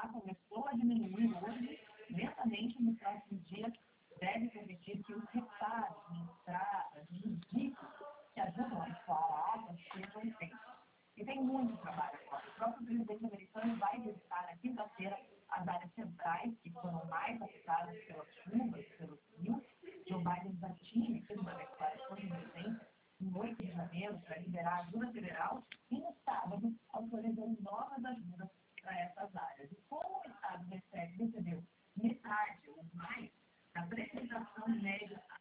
começou a diminuir hoje, lentamente nos próximos dias, deve permitir que os reparos de estradas, de dicas que ajudam a escoar a água sejam feitos. E tem muito trabalho agora. O próprio presidente americano vai visitar na quinta-feira as áreas centrais que foram mais afetadas pelas chuvas, pelos rios. Joe Biden já tinha feito uma declaração de emergência em 8 de janeiro para liberar ajuda federal e no sábado autorizou novas ajudas para essas áreas. E como o Estado recebeu metade ou mais da precipitação média